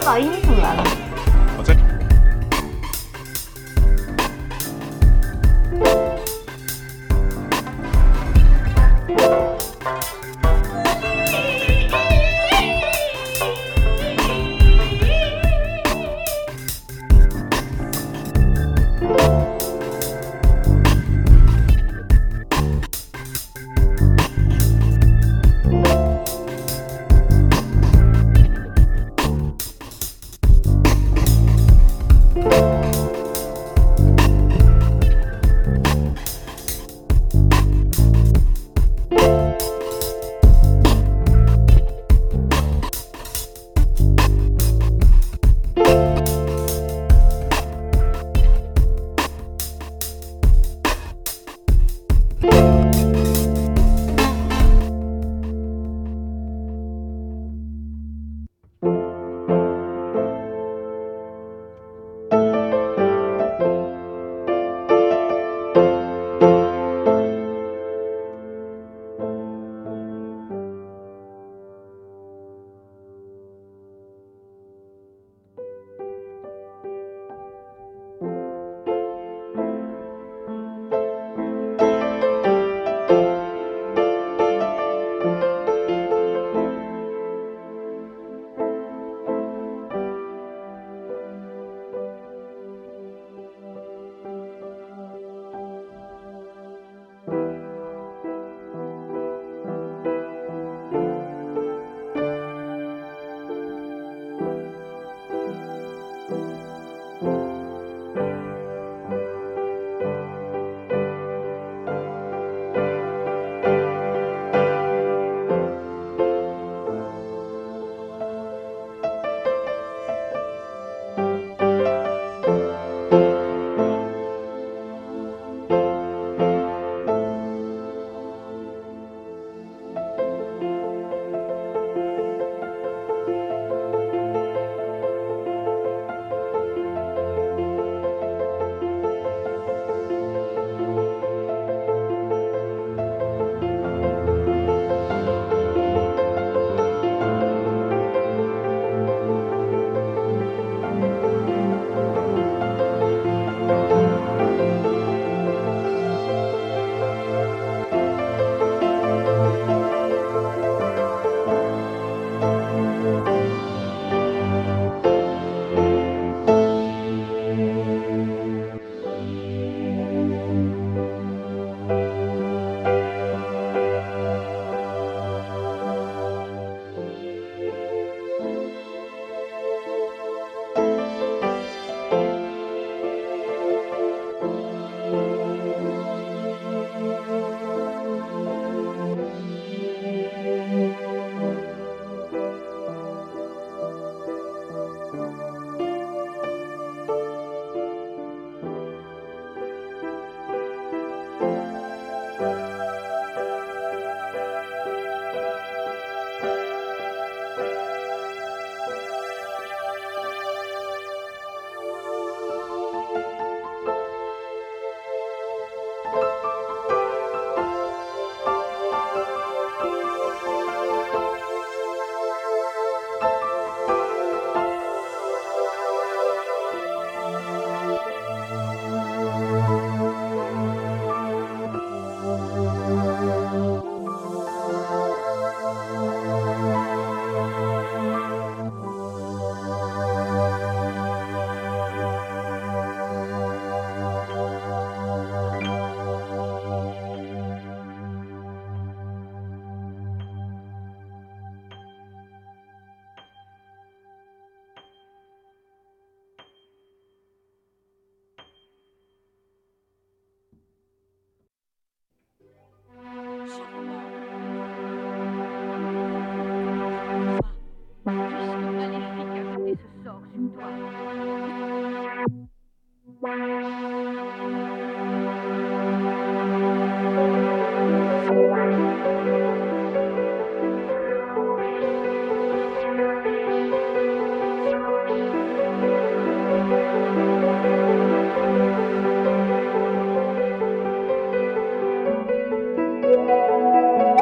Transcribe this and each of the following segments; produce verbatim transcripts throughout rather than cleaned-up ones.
Kok ini selalu? Oke.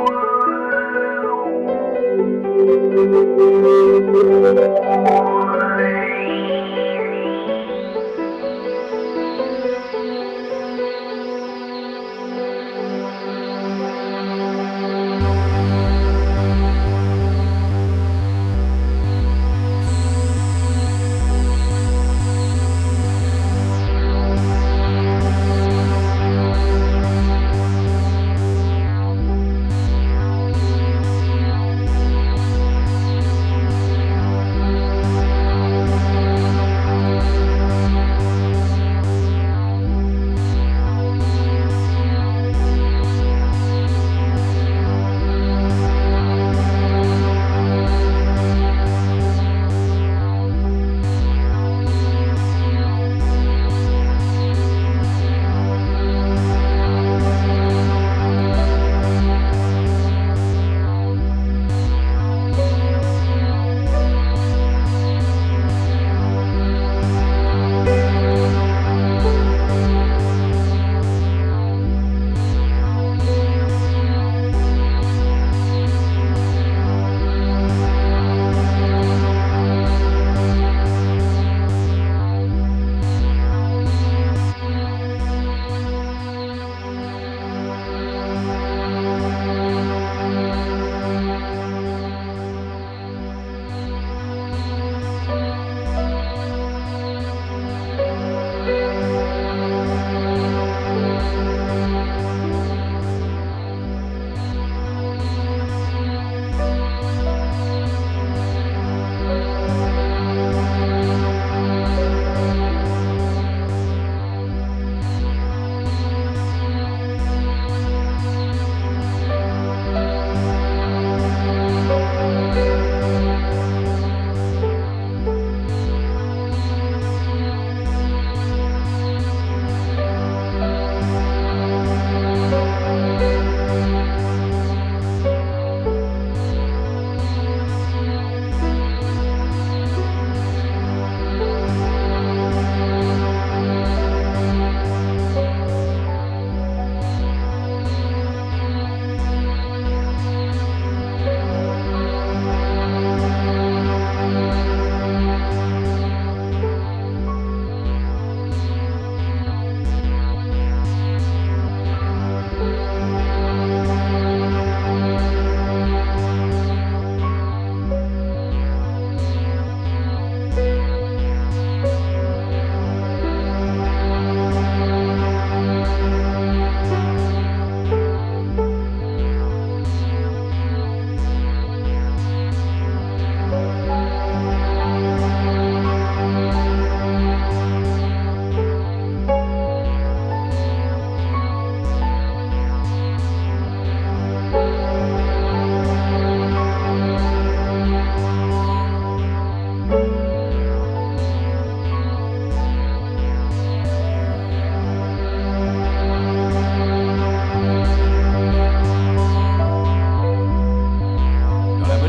Thank you.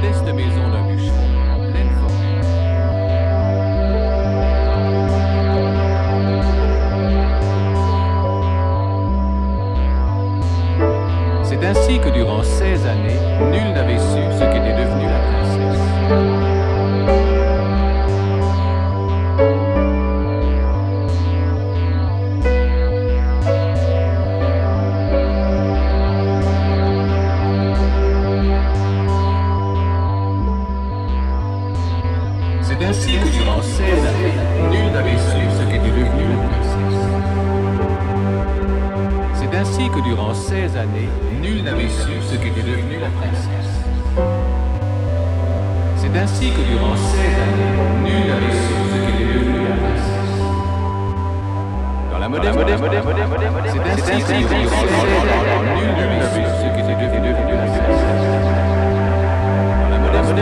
modeste maison d'un bûcheron en pleine forêt. C'est ainsi que durant seize années, nul n'avait su ce qu'était devenue la princesse. C'est ainsi que durant seize années, nul n'avait su ce qu'était devenue la princesse. C'est ainsi que durant seize années, nul n'avait su ce qu'était devenue la princesse. C'est ainsi que durant seize années, nul n'avait su ce qu'était devenue la princesse. Dans la modeste, c'est ainsi que durant seize années, nul n'avait su ce qu'était devenue la princesse. Dans la modeste,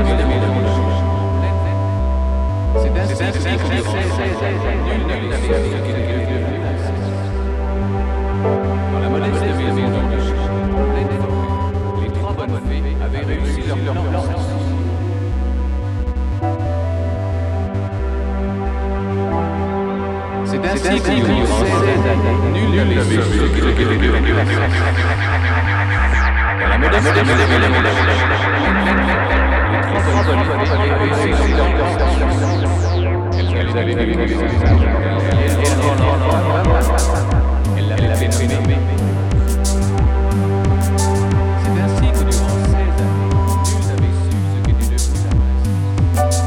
c'est ainsi que durant seize années, nul n'avait su ce qu'était devenue la princesse. Dans la modeste maison de Chine, les trois bonnes fées avaient réussi leur plan. C'est ainsi que durant seize années, nul n'avait su ce qu'était devenu la princesse. Dans la modeste maison de Chine, les trois bonnes fées avaient réussi leur plan. Elles avaient deviné les visages. Elle l'avait nommé. C'est ainsi que durant seize années, nul n'avait su ce qu'était devenu la princesse.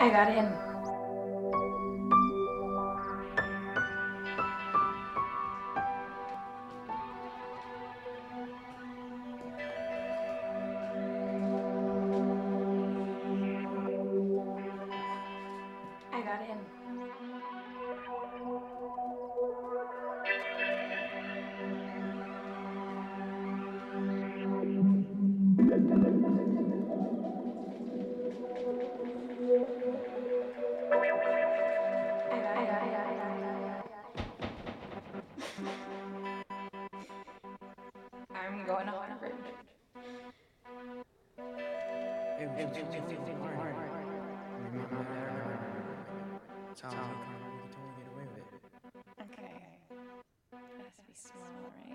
I got him. I got him. I'm going to Harvard. It was just hard. Sounds like we could totally get away with it. Okay. It has to be small, right?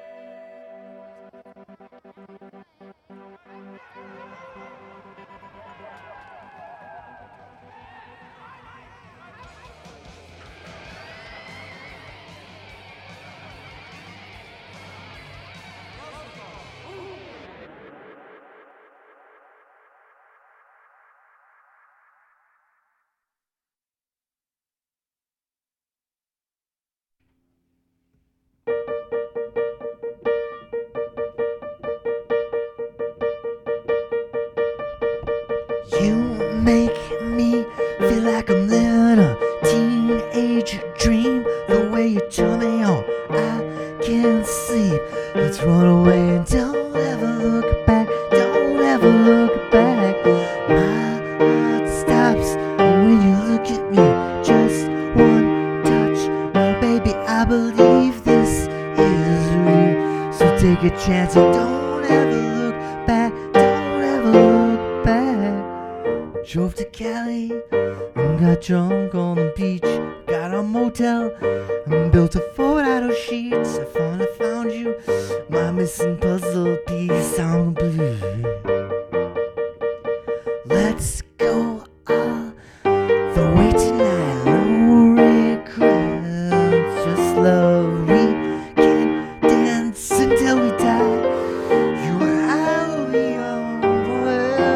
You make me feel like I'm living a teenage dream. The way you turn me on, I can't sleep. Let's run away and don't ever look back. Don't ever look back. My heart stops when you look at me. Just one touch. Now, baby, I believe this is real. So take a chance and don't ever look back. Don't ever look back. Drove to Cali and got drunk on the beach. Got a motel and built a fort out of sheets. I finally found you, my missing puzzle piece on the blue. Let's go all the way tonight. No regrets, just love. We can dance until we die. You and I will be young forever.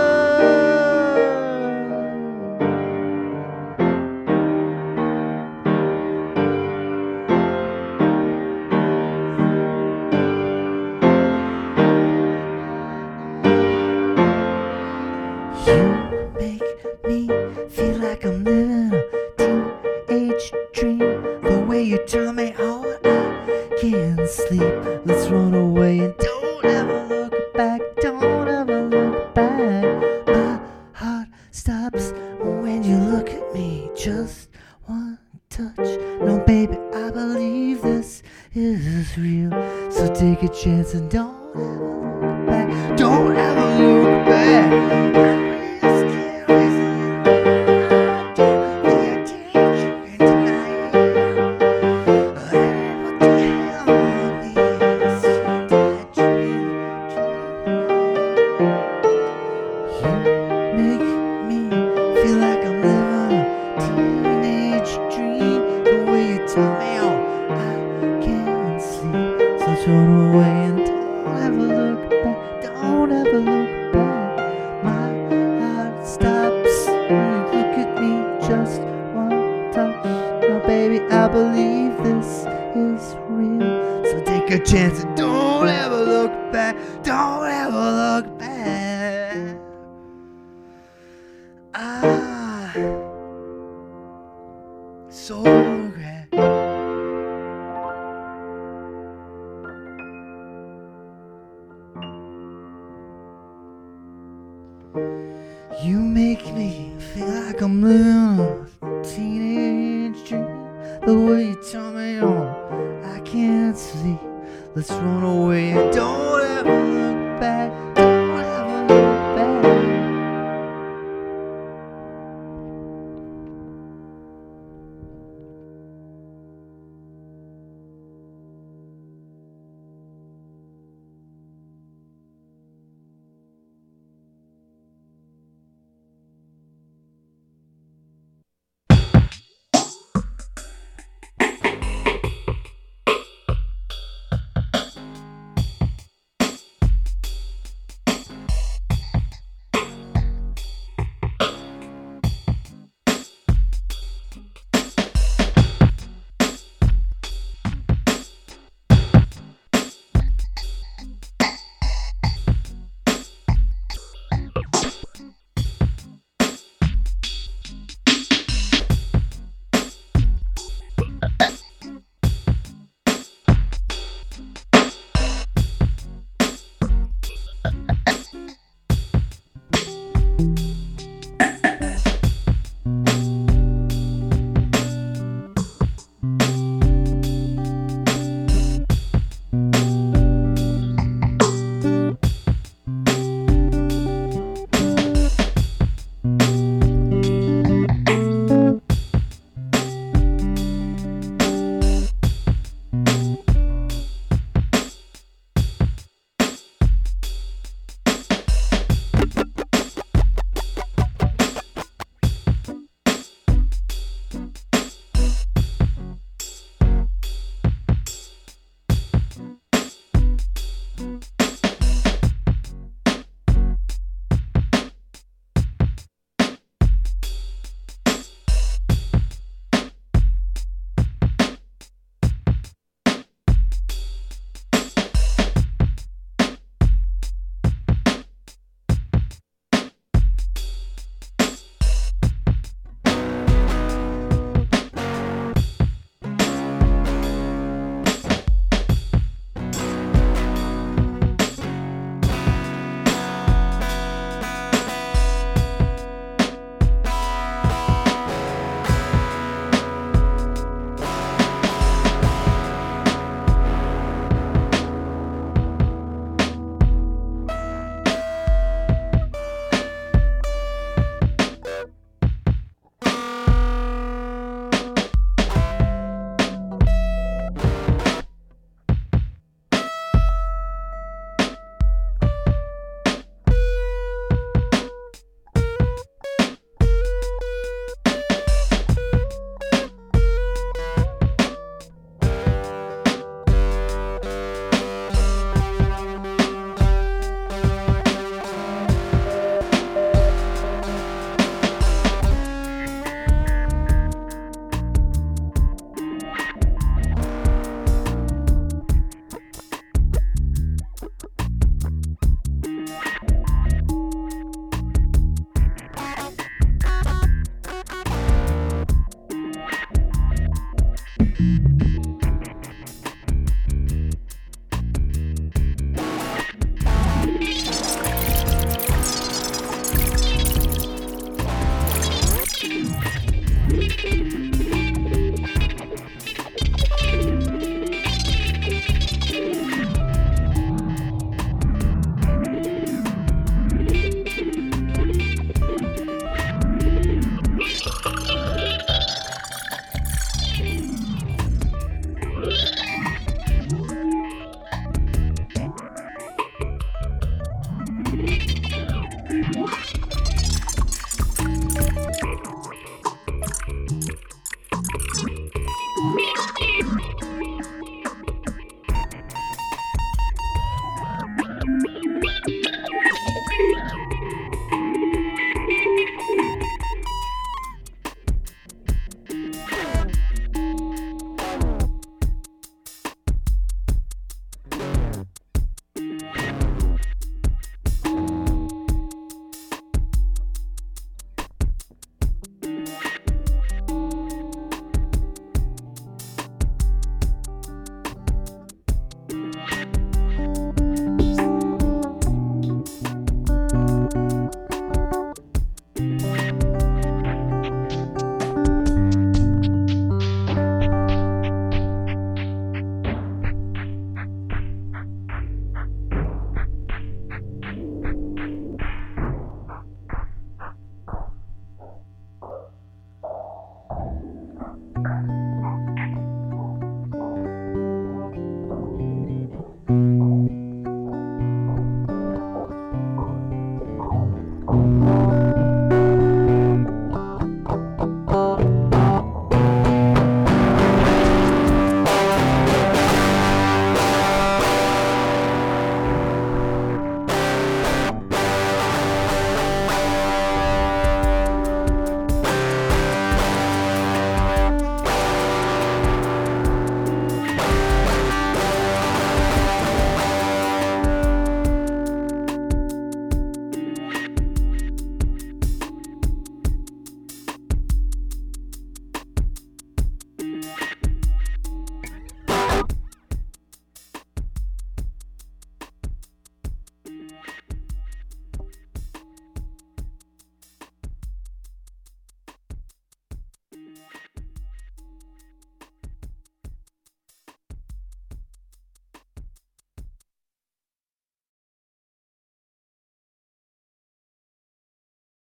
You make me feel like I'm living a teenage dream. The way you turn me on, I can't sleep. Let's run away and don't ever look back. Don't ever look back. My heart stops when you look at me. Just one touch. No, baby, I believe this is real. So take a chance and don't ever look back. Don't ever look back. Run away and don't ever look back. Don't ever look back. My heart stops when you look at me. Just one touch. Now, baby, I believe this is real. So take a chance and don't ever look back. Don't ever look back. Ah, so regret. You make me feel like I'm living a teenage dream. The way you turn me on, I can't sleep. Let's run away and don't ever look back.